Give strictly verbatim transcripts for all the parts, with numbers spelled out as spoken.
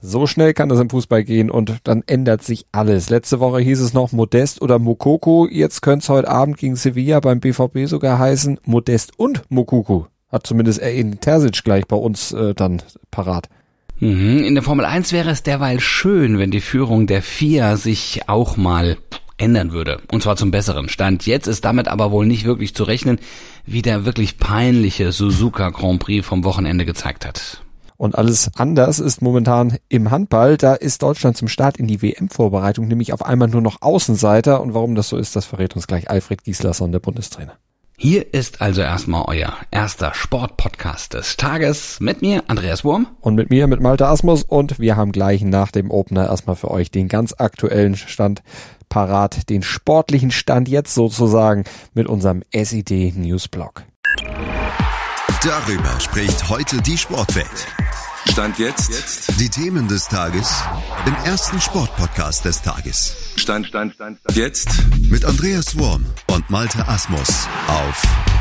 So schnell kann das im Fußball gehen und dann ändert sich alles. Letzte Woche hieß es noch Modest oder Moukoko. Jetzt könnte es heute Abend gegen Sevilla beim B V B sogar heißen Modest und Moukoko. Hat zumindest Edin Terzic gleich bei uns äh, dann parat. Mhm. In der Formel eins wäre es derweil schön, wenn die Führung der F I A sich auch mal ändern würde. Und zwar zum besseren. Stand jetzt ist damit aber wohl nicht wirklich zu rechnen, wie der wirklich peinliche Suzuka Grand Prix vom Wochenende gezeigt hat. Und alles anders ist momentan im Handball. Da ist Deutschland zum Start in die W M-Vorbereitung nämlich auf einmal nur noch Außenseiter. Und warum das so ist, das verrät uns gleich Alfred Gislason, der Bundestrainer. Hier ist also erstmal euer erster Sportpodcast des Tages mit mir, Andreas Wurm. Und mit mir, mit Malte Asmus. Und wir haben gleich nach dem Opener erstmal für euch den ganz aktuellen Stand parat, den sportlichen Stand jetzt sozusagen mit unserem S I D Newsblog. Darüber spricht heute die Sportwelt. Stand jetzt. jetzt. Die Themen des Tages im ersten Sportpodcast des Tages. Stand, Stand, Stand, Stand. Jetzt. Mit Andreas Wurm und Malte Asmus auf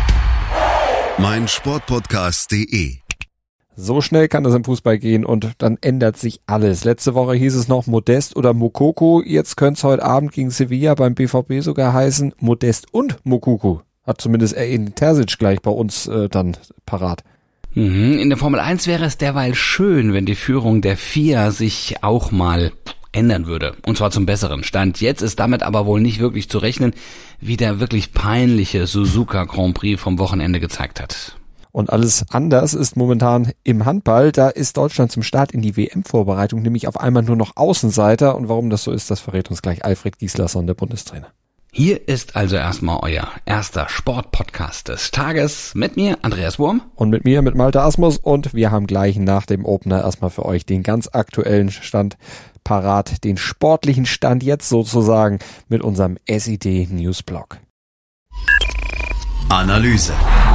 meinsportpodcast punkt de. So schnell kann das im Fußball gehen und dann ändert sich alles. Letzte Woche hieß es noch Modest oder Moukoko. Jetzt könnte es heute Abend gegen Sevilla beim B V B sogar heißen Modest und Moukoko. Hat zumindest Edin Terzic gleich bei uns äh, dann parat. Mhm. In der Formel eins wäre es derweil schön, wenn die Führung der F I A sich auch mal ändern würde. Und zwar zum besseren. Stand jetzt ist damit aber wohl nicht wirklich zu rechnen, wie der wirklich peinliche Suzuka Grand Prix vom Wochenende gezeigt hat. Und alles anders ist momentan im Handball. Da ist Deutschland zum Start in die W M-Vorbereitung nämlich auf einmal nur noch Außenseiter. Und warum das so ist, das verrät uns gleich Alfred Gislason, der Bundestrainer. Hier ist also erstmal euer erster Sportpodcast des Tages mit mir, Andreas Wurm. Und mit mir, mit Malte Asmus. Und wir haben gleich nach dem Opener erstmal für euch den ganz aktuellen Stand parat, den sportlichen Stand jetzt sozusagen mit unserem S I D Newsblog. Analyse.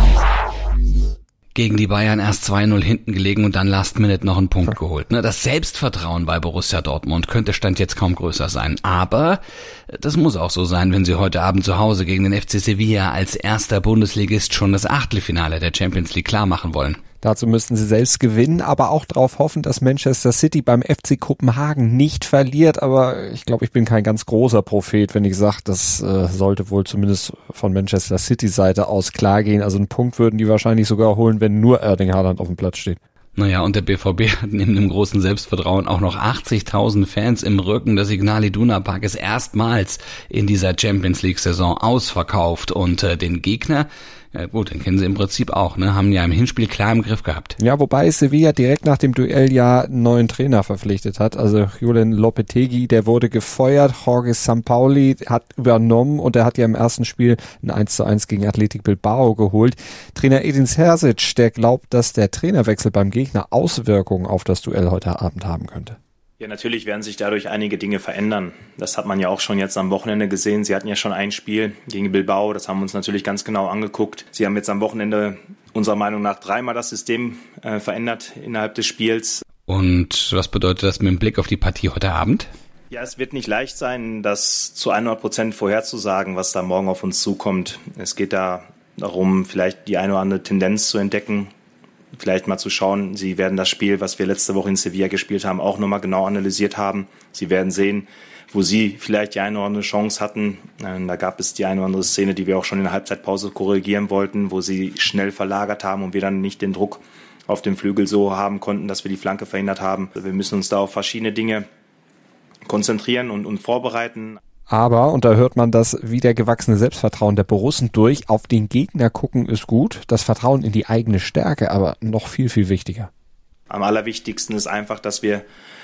Gegen die Bayern erst zwei null hinten gelegen und dann last minute noch einen Punkt geholt. Das Selbstvertrauen bei Borussia Dortmund könnte Stand jetzt kaum größer sein. Aber das muss auch so sein, wenn sie heute Abend zu Hause gegen den F C Sevilla als erster Bundesligist schon das Achtelfinale der Champions League klar machen wollen. Dazu müssten sie selbst gewinnen, aber auch darauf hoffen, dass Manchester City beim F C Kopenhagen nicht verliert. Aber ich glaube, ich bin kein ganz großer Prophet, wenn ich sage, das äh, sollte wohl zumindest von Manchester City Seite aus klar gehen. Also einen Punkt würden die wahrscheinlich sogar holen, wenn nur Erling Haaland auf dem Platz steht. Naja, und der B V B hat neben dem großen Selbstvertrauen auch noch achtzigtausend Fans im Rücken. Der Signal Iduna Park ist erstmals in dieser Champions League Saison ausverkauft und äh, den Gegner, ja gut, den kennen sie im Prinzip auch, ne, haben ja im Hinspiel klar im Griff gehabt. Ja, wobei Sevilla direkt nach dem Duell ja einen neuen Trainer verpflichtet hat. Also Julen Lopetegui, der wurde gefeuert, Jorge Sampaoli hat übernommen und er hat ja im ersten Spiel ein eins zu eins gegen Athletic Bilbao geholt. Trainer Edin Terzic, der glaubt, dass der Trainerwechsel beim Gegner Auswirkungen auf das Duell heute Abend haben könnte. Ja, natürlich werden sich dadurch einige Dinge verändern. Das hat man ja auch schon jetzt am Wochenende gesehen. Sie hatten ja schon ein Spiel gegen Bilbao, das haben wir uns natürlich ganz genau angeguckt. Sie haben jetzt am Wochenende unserer Meinung nach dreimal das System äh, verändert innerhalb des Spiels. Und was bedeutet das mit dem Blick auf die Partie heute Abend? Ja, es wird nicht leicht sein, das zu hundert Prozent vorherzusagen, was da morgen auf uns zukommt. Es geht da darum, vielleicht die eine oder andere Tendenz zu entdecken. Vielleicht mal zu schauen, Sie werden das Spiel, was wir letzte Woche in Sevilla gespielt haben, auch nochmal genau analysiert haben. Sie werden sehen, wo Sie vielleicht die eine oder andere Chance hatten. Da gab es die eine oder andere Szene, die wir auch schon in der Halbzeitpause korrigieren wollten, wo Sie schnell verlagert haben und wir dann nicht den Druck auf dem Flügel so haben konnten, dass wir die Flanke verhindert haben. Wir müssen uns da auf verschiedene Dinge konzentrieren und, und vorbereiten. Aber, und da hört man das wieder gewachsene Selbstvertrauen der Borussen durch, auf den Gegner gucken ist gut, das Vertrauen in die eigene Stärke aber noch viel, viel wichtiger. Am allerwichtigsten ist einfach, dass wir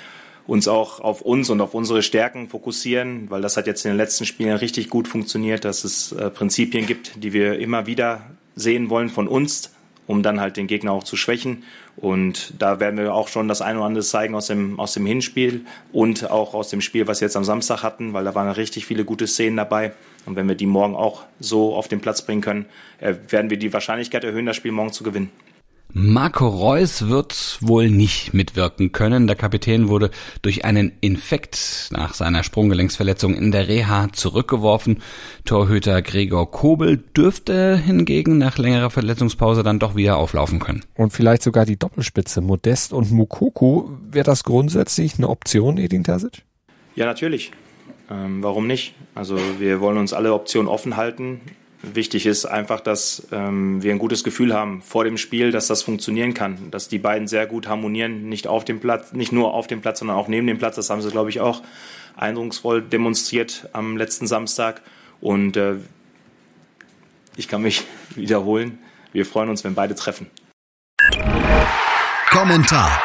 uns auch auf uns und auf unsere Stärken fokussieren, weil das hat jetzt in den letzten Spielen richtig gut funktioniert, dass es äh, Prinzipien gibt, die wir immer wieder sehen wollen von uns, um dann halt den Gegner auch zu schwächen. Und da werden wir auch schon das eine oder andere zeigen aus dem, aus dem Hinspiel und auch aus dem Spiel, was wir jetzt am Samstag hatten, weil da waren richtig viele gute Szenen dabei. Und wenn wir die morgen auch so auf den Platz bringen können, äh, werden wir die Wahrscheinlichkeit erhöhen, das Spiel morgen zu gewinnen. Marco Reus wird wohl nicht mitwirken können. Der Kapitän wurde durch einen Infekt nach seiner Sprunggelenksverletzung in der Reha zurückgeworfen. Torhüter Gregor Kobel dürfte hingegen nach längerer Verletzungspause dann doch wieder auflaufen können. Und vielleicht sogar die Doppelspitze Modest und Moukoko. Wäre das grundsätzlich eine Option, Edin Terzic? Ja, natürlich. Ähm, warum nicht? Also wir wollen uns alle Optionen offen halten. Wichtig ist einfach, dass ähm, wir ein gutes Gefühl haben vor dem Spiel, dass das funktionieren kann, dass die beiden sehr gut harmonieren, nicht auf dem Platz, nicht nur auf dem Platz, sondern auch neben dem Platz. Das haben sie, glaube ich, auch eindrucksvoll demonstriert am letzten Samstag. Und äh, ich kann mich wiederholen. Wir freuen uns, wenn beide treffen. Kommentar.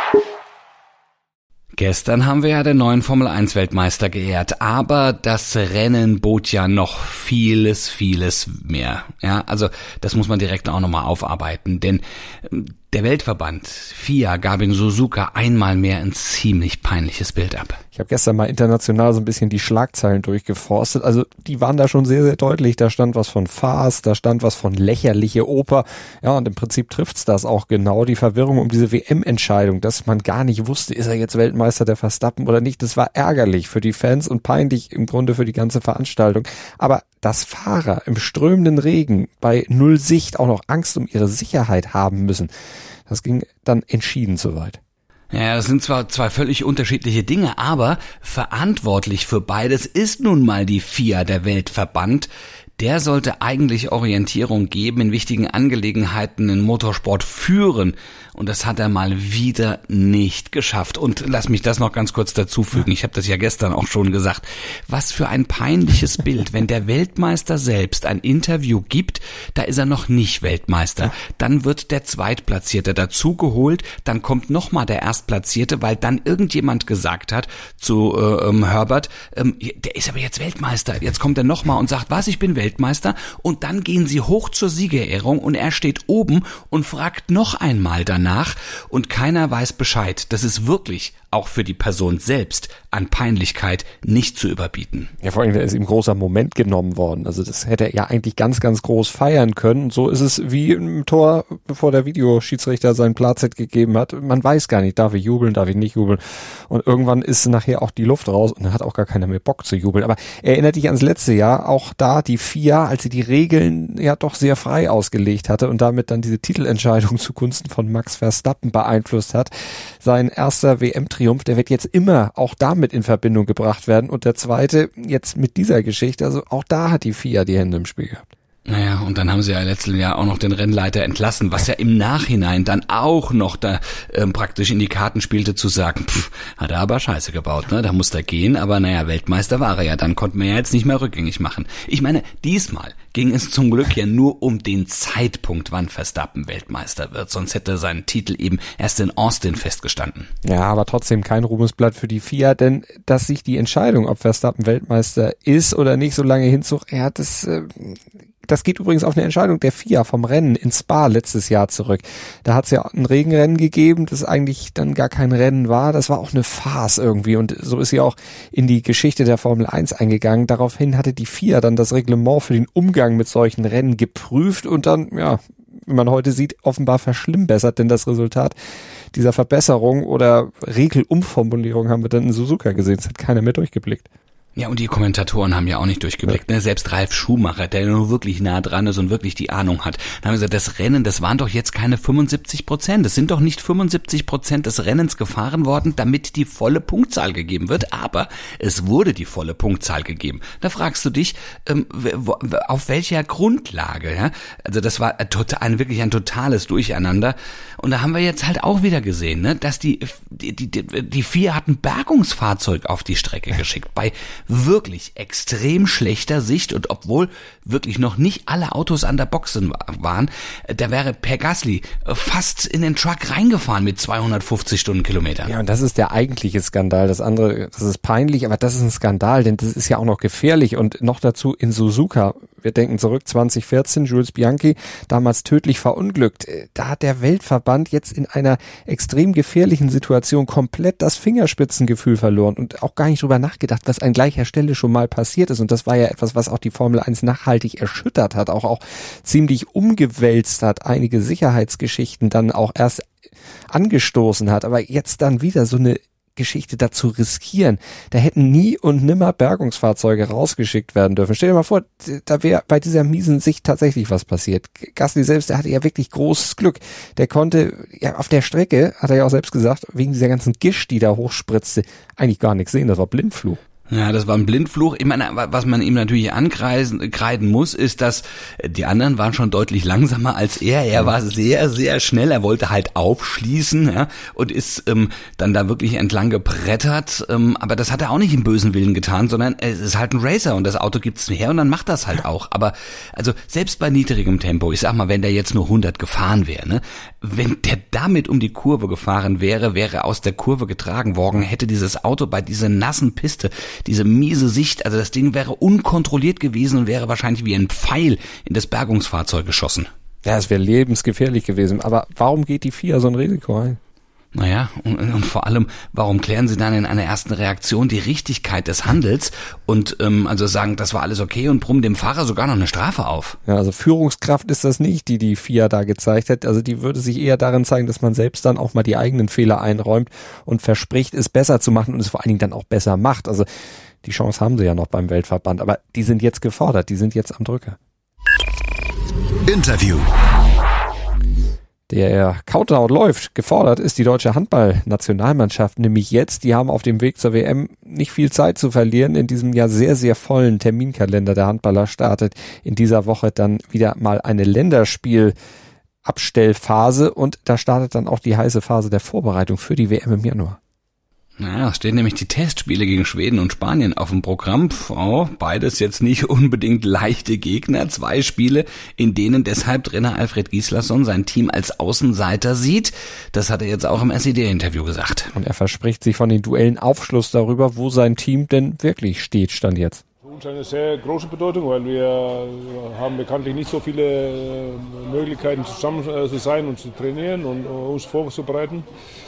Gestern haben wir ja den neuen Formel eins Weltmeister geehrt, aber das Rennen bot ja noch vieles, vieles mehr. Ja, also das muss man direkt auch nochmal aufarbeiten, denn der Weltverband F I A gab in Suzuka einmal mehr ein ziemlich peinliches Bild ab. Ich habe gestern mal international so ein bisschen die Schlagzeilen durchgeforstet. Also die waren da schon sehr, sehr deutlich. Da stand was von Farce, da stand was von lächerliche Oper. Ja, und im Prinzip trifft's das auch genau. Die Verwirrung um diese W M-Entscheidung, dass man gar nicht wusste, ist er jetzt Weltmeister der Verstappen oder nicht. Das war ärgerlich für die Fans und peinlich im Grunde für die ganze Veranstaltung. Aber dass Fahrer im strömenden Regen bei null Sicht auch noch Angst um ihre Sicherheit haben müssen, das ging dann entschieden zu weit. Ja, das sind zwar zwei völlig unterschiedliche Dinge, aber verantwortlich für beides ist nun mal die F I A, der Weltverband. Der sollte eigentlich Orientierung geben, in wichtigen Angelegenheiten in Motorsport führen. Und das hat er mal wieder nicht geschafft. Und lass mich das noch ganz kurz dazufügen. Ich habe das ja gestern auch schon gesagt. Was für ein peinliches Bild, wenn der Weltmeister selbst ein Interview gibt, da ist er noch nicht Weltmeister. Dann wird der Zweitplatzierte dazugeholt, dann kommt nochmal der Erstplatzierte, weil dann irgendjemand gesagt hat zu äh, ähm, Herbert, ähm, der ist aber jetzt Weltmeister. Jetzt kommt er nochmal und sagt, was, ich bin Weltmeister. Weltmeister, und dann gehen sie hoch zur Siegerehrung und er steht oben und fragt noch einmal danach und keiner weiß Bescheid. Das ist wirklich auch für die Person selbst an Peinlichkeit nicht zu überbieten. Ja, vor allem, da ist ihm großer Moment genommen worden. Also das hätte er ja eigentlich ganz, ganz groß feiern können. So ist es wie im Tor, bevor der Videoschiedsrichter sein Platz gegeben hat. Man weiß gar nicht, darf ich jubeln, darf ich nicht jubeln. Und irgendwann ist nachher auch die Luft raus und dann hat auch gar keiner mehr Bock zu jubeln. Aber erinnert dich ans letzte Jahr, auch da die F I A, als sie die Regeln ja doch sehr frei ausgelegt hatte und damit dann diese Titelentscheidung zugunsten von Max Verstappen beeinflusst hat. Sein erster W M-Triumph, der wird jetzt immer auch damit in Verbindung gebracht werden. Und der zweite jetzt mit dieser Geschichte, also auch da hat die F I A die Hände im Spiel gehabt. Naja, und dann haben sie ja letztes Jahr auch noch den Rennleiter entlassen, was ja im Nachhinein dann auch noch da ähm, praktisch in die Karten spielte, zu sagen, pff, hat er aber Scheiße gebaut, ne? Da muss er gehen, aber naja, Weltmeister war er ja, dann konnten wir ja jetzt nicht mehr rückgängig machen. Ich meine, diesmal ging es zum Glück ja nur um den Zeitpunkt, wann Verstappen Weltmeister wird, sonst hätte sein Titel eben erst in Austin festgestanden. Ja, aber trotzdem kein Ruhmesblatt für die F I A, denn dass sich die Entscheidung, ob Verstappen Weltmeister ist oder nicht, so lange hinzog, ja, das... Äh, Das geht übrigens auf eine Entscheidung der F I A vom Rennen in Spa letztes Jahr zurück. Da hat es ja ein Regenrennen gegeben, das eigentlich dann gar kein Rennen war. Das war auch eine Farce irgendwie und so ist sie auch in die Geschichte der Formel eins eingegangen. Daraufhin hatte die F I A dann das Reglement für den Umgang mit solchen Rennen geprüft und dann, ja, wie man heute sieht, offenbar verschlimmbessert, denn das Resultat dieser Verbesserung oder Regelumformulierung haben wir dann in Suzuka gesehen. Es hat keiner mehr durchgeblickt. Ja, und die Kommentatoren haben ja auch nicht durchgeblickt, ne? Selbst Ralf Schumacher, der nur wirklich nah dran ist und wirklich die Ahnung hat. Dann haben wir gesagt, das Rennen, das waren doch jetzt keine fünfundsiebzig Prozent. Es sind doch nicht fünfundsiebzig Prozent des Rennens gefahren worden, damit die volle Punktzahl gegeben wird. Aber es wurde die volle Punktzahl gegeben. Da fragst du dich, ähm, auf welcher Grundlage, ja? Also das war ein, wirklich ein totales Durcheinander. Und da haben wir jetzt halt auch wieder gesehen, ne? Dass die, die, die, die F I A hat ein Bergungsfahrzeug auf die Strecke geschickt. Bei wirklich extrem schlechter Sicht und obwohl wirklich noch nicht alle Autos an der Boxen waren, da wäre Per Gasly fast in den Truck reingefahren mit zweihundertfünfzig Stundenkilometern. Ja, und das ist der eigentliche Skandal. Das andere, das ist peinlich, aber das ist ein Skandal, denn das ist ja auch noch gefährlich und noch dazu in Suzuka. Wir denken zurück, zwanzig vierzehn, Jules Bianchi, damals tödlich verunglückt. Da hat der Weltverband jetzt in einer extrem gefährlichen Situation komplett das Fingerspitzengefühl verloren und auch gar nicht drüber nachgedacht, was an gleicher Stelle schon mal passiert ist. Und das war ja etwas, was auch die Formel eins nachhaltig erschüttert hat, auch, auch ziemlich umgewälzt hat, einige Sicherheitsgeschichten dann auch erst angestoßen hat. Aber jetzt dann wieder so eine Geschichte dazu riskieren. Da hätten nie und nimmer Bergungsfahrzeuge rausgeschickt werden dürfen. Stell dir mal vor, da wäre bei dieser miesen Sicht tatsächlich was passiert. Gasly selbst, der hatte ja wirklich großes Glück. Der konnte, ja, auf der Strecke, hat er ja auch selbst gesagt, wegen dieser ganzen Gischt, die da hochspritzte, eigentlich gar nichts sehen. Das war Blindflug. Ja, das war ein Blindflug. Ich meine, was man ihm natürlich ankreiden kreiden muss, ist, dass die anderen waren schon deutlich langsamer als er. Er war sehr, sehr schnell. Er wollte halt aufschließen, ja, und ist ähm, dann da wirklich entlang gebrettert. Ähm, aber das hat er auch nicht im bösen Willen getan, sondern es ist halt ein Racer und das Auto gibt's her und dann macht das halt auch. Aber also selbst bei niedrigem Tempo, ich sag mal, wenn der jetzt nur hundert gefahren wäre, ne, wenn der damit um die Kurve gefahren wäre, wäre aus der Kurve getragen worden, hätte dieses Auto bei dieser nassen Piste diese miese Sicht, also das Ding wäre unkontrolliert gewesen und wäre wahrscheinlich wie ein Pfeil in das Bergungsfahrzeug geschossen. Ja, es wäre lebensgefährlich gewesen. Aber warum geht die F I A so ein Risiko ein? Naja, und, und vor allem, warum klären sie dann in einer ersten Reaktion die Richtigkeit des Handels und ähm, also sagen, das war alles okay und brummen dem Fahrer sogar noch eine Strafe auf? Ja, also Führungskraft ist das nicht, die die F I A da gezeigt hat. Also die würde sich eher darin zeigen, dass man selbst dann auch mal die eigenen Fehler einräumt und verspricht, es besser zu machen und es vor allen Dingen dann auch besser macht. Also die Chance haben sie ja noch beim Weltverband, aber die sind jetzt gefordert, die sind jetzt am Drücker. Interview. Der Countdown läuft. Gefordert ist die deutsche Handball-Nationalmannschaft nämlich jetzt. Die haben auf dem Weg zur W M nicht viel Zeit zu verlieren. In diesem ja sehr, sehr vollen Terminkalender der Handballer startet in dieser Woche dann wieder mal eine Länderspiel-Abstellphase und da startet dann auch die heiße Phase der Vorbereitung für die W M im Januar. Naja, es stehen nämlich die Testspiele gegen Schweden und Spanien auf dem Programm. Oh, beides jetzt nicht unbedingt leichte Gegner. Zwei Spiele, in denen deshalb Trainer Alfred Gislason sein Team als Außenseiter sieht. Das hat er jetzt auch im S E D-Interview gesagt. Und er verspricht sich von den Duellen Aufschluss darüber, wo sein Team denn wirklich steht, stand jetzt. Für uns eine sehr große Bedeutung, weil wir haben bekanntlich nicht so viele Möglichkeiten zusammen zu sein und zu trainieren und uns vorzubereiten.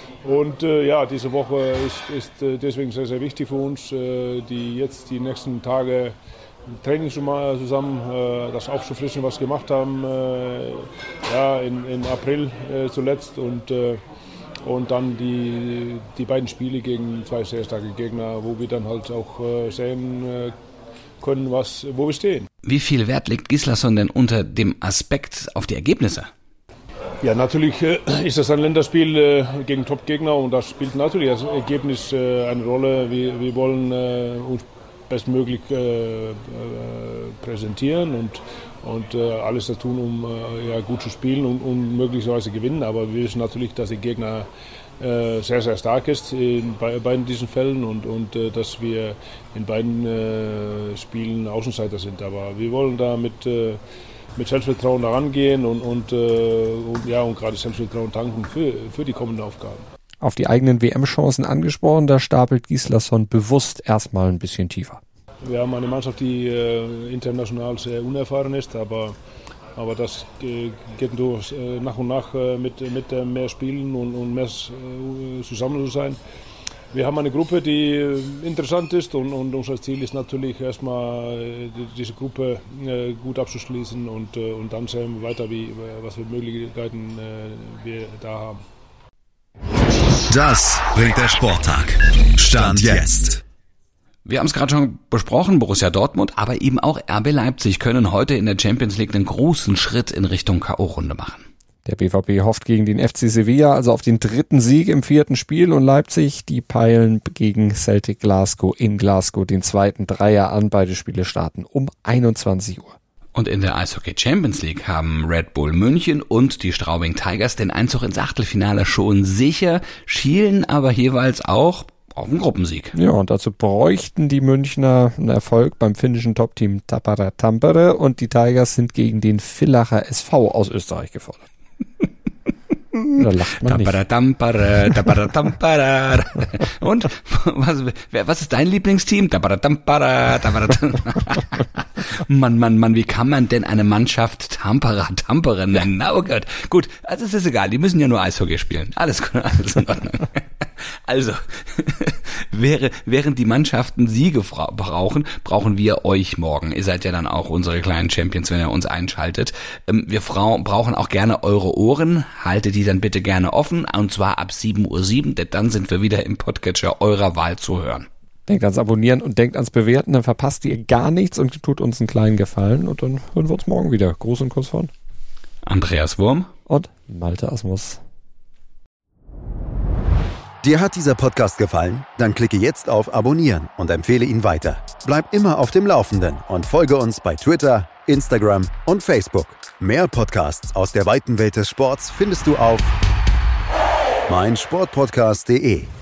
Und äh, ja, diese Woche ist, ist äh, deswegen sehr, sehr wichtig für uns, äh, die jetzt die nächsten Tage Training zusammen, äh, das aufzufrischen, was wir gemacht haben, äh, ja, in, im April äh, zuletzt und, äh, und dann die, die beiden Spiele gegen zwei sehr starke Gegner, wo wir dann halt auch äh, sehen äh, können, was, wo wir stehen. Wie viel Wert legt Gislason denn unter dem Aspekt auf die Ergebnisse? Ja, natürlich äh, ist das ein Länderspiel äh, gegen Top-Gegner und das spielt natürlich als Ergebnis äh, eine Rolle. Wir, wir wollen äh, uns bestmöglich äh, äh, präsentieren und, und äh, alles das tun, um äh, ja, gut zu spielen und um möglicherweise gewinnen. Aber wir wissen natürlich, dass der Gegner äh, sehr, sehr stark ist in bei, beiden diesen Fällen und, und äh, dass wir in beiden äh, Spielen Außenseiter sind. Aber wir wollen da mit äh, mit Selbstvertrauen daran gehen und, und, äh, und, ja, und gerade Selbstvertrauen tanken für, für die kommenden Aufgaben. Auf die eigenen W M-Chancen angesprochen, da stapelt Gislason bewusst erstmal ein bisschen tiefer. Wir haben eine Mannschaft, die äh, international sehr unerfahren ist, aber, aber das äh, geht durch, äh, nach und nach äh, mit, mit äh, mehr Spielen und, und mehr äh, zusammen zu sein. Wir haben eine Gruppe, die interessant ist und, und unser Ziel ist natürlich erstmal diese Gruppe äh, gut abzuschließen und, äh, und dann sehen wir weiter, wie, was für Möglichkeiten äh, wir da haben. Das bringt der Sporttag. Stand jetzt. Wir haben es gerade schon besprochen, Borussia Dortmund, aber eben auch R B Leipzig können heute in der Champions League einen großen Schritt in Richtung K O-Runde machen. Der B V B hofft gegen den F C Sevilla, also auf den dritten Sieg im vierten Spiel und Leipzig, die peilen gegen Celtic Glasgow in Glasgow den zweiten Dreier an. Beide Spiele starten um einundzwanzig Uhr. Und in der Eishockey Champions League haben Red Bull München und die Straubing Tigers den Einzug ins Achtelfinale schon sicher, schielen aber jeweils auch auf einen Gruppensieg. Ja, und dazu bräuchten die Münchner einen Erfolg beim finnischen Top-Team Tappara Tampere und die Tigers sind gegen den Villacher S V aus Österreich gefordert. Da lacht man nicht. Und was, was ist dein Lieblingsteam? Mann, Mann, Mann, wie kann man denn eine Mannschaft Tampere, Tampere nennen? Na, oh Gott. Gut, also es ist egal, die müssen ja nur Eishockey spielen. Alles gut, alles in Ordnung. Also, wäre, während die Mannschaften Siege brauchen, brauchen wir euch morgen. Ihr seid ja dann auch unsere kleinen Champions, wenn ihr uns einschaltet. Wir Frauen brauchen auch gerne eure Ohren. Haltet die dann bitte gerne offen. Und zwar ab sieben Uhr sieben, denn dann sind wir wieder im Podcatcher eurer Wahl zu hören. Denkt ans Abonnieren und denkt ans Bewerten, dann verpasst ihr gar nichts und tut uns einen kleinen Gefallen. Und dann hören wir uns morgen wieder. Gruß und Kuss von Andreas Wurm und Malte Asmus. Dir hat dieser Podcast gefallen? Dann klicke jetzt auf Abonnieren und empfehle ihn weiter. Bleib immer auf dem Laufenden und folge uns bei Twitter, Instagram und Facebook. Mehr Podcasts aus der weiten Welt des Sports findest du auf meinsportpodcast punkt de.